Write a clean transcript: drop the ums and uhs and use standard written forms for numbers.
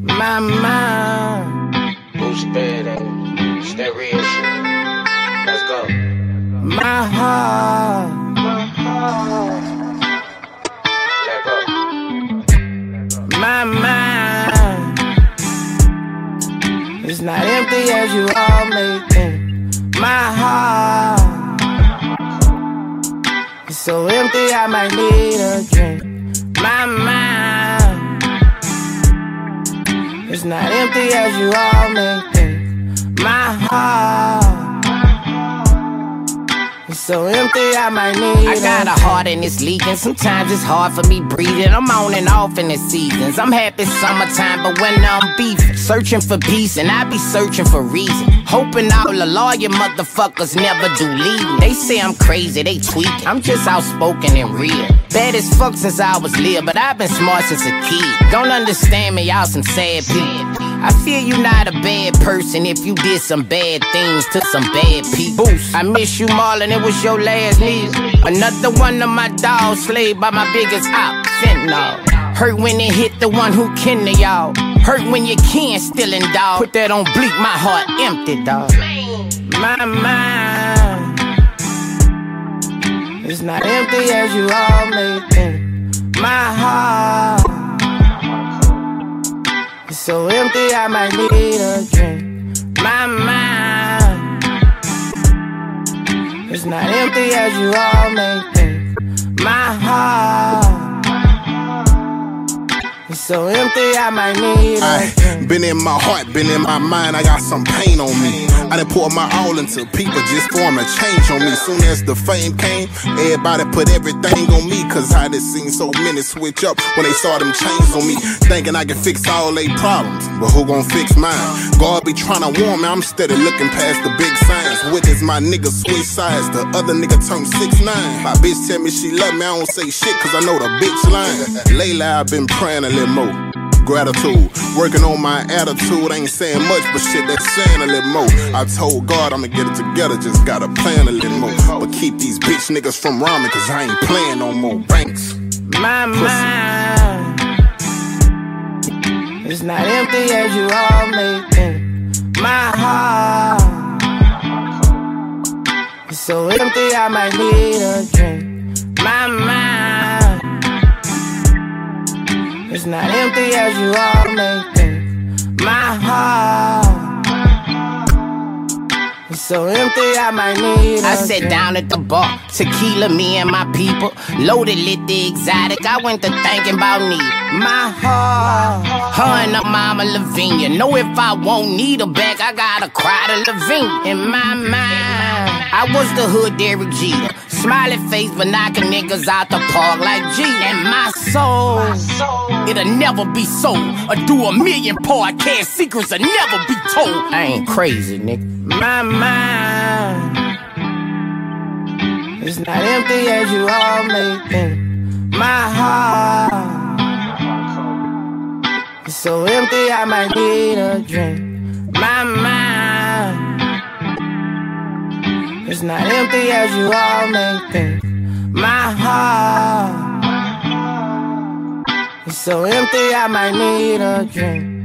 My mind. Who's bad at it? It's that real shit. Let's go. My heart. Let go. My mind. It's not empty as you all make it. My heart. It's so empty I might need a drink. My mind. It's not empty as you all make it. My heart. It's so empty I might need I got a heart and it's leaking. Sometimes it's hard for me breathing. I'm on and off in the seasons. I'm happy summertime, but when I'm beefing, searching for peace and I be searching for reason. Hoping all the lawyer motherfuckers never do leave. They say I'm crazy, they tweaking. I'm just outspoken and real. Bad as fuck since I was little, but I've been smart since a kid. Don't understand me, y'all some sad people. I feel you not a bad person if you did some bad things to some bad people. I miss you, Marlon, it was your last meal. Another one of my dogs slayed by my biggest op, fentanyl. Hurt when it hit the one who kin to y'all. Hurt when your kin stealing, dog. Put that on bleak, my heart empty, dog. My mind. It's not empty as you all make it. My heart. It's so empty I might need a drink. My mind. It's not empty as you all make it. My heart. It's so empty I might need a drink. Been in my heart, been in my mind, I got some pain on me. I done poured my all into people just for them to change on me. Soon as the fame came, everybody put everything on me. Cause I done seen so many switch up when they saw them chains on me. Thinking I can fix all they problems, but who gon' fix mine? God be tryna warn me, I'm steady looking past the big signs. Witness my nigga switch sides, the other nigga turned 6'9". My bitch tell me she love me, I don't say shit cause I know the bitch lying. Lately I've been praying a little more. Gratitude, working on my attitude. Ain't saying much, but shit, that's saying a little more. I told God I'ma get it together, just gotta plan a little more. But keep these bitch niggas from rhyming, cause I ain't playing no more banks. My mind. It's not empty as you all make it. My heart. It's so empty I might need a drink. My mind. It's not empty as you all make it. My heart. It's so empty I might need I sat down at the bar, tequila, me and my people. Loaded, lit the exotic, I went to thinking about need. my heart. Her and her mama Lavinia. Know if I won't need her back, I gotta cry to Lavinia. In my mind, I was the hood Derek Jeter. Smiley face, but knocking niggas out the park like G. And my soul, it'll never be sold. Or do a million podcast secrets will never be told. I ain't crazy, nigga. My mind is not empty as you all make it. My heart is so empty I might need a drink. My mind is not empty as you all make it. My heart is so empty I might need a drink.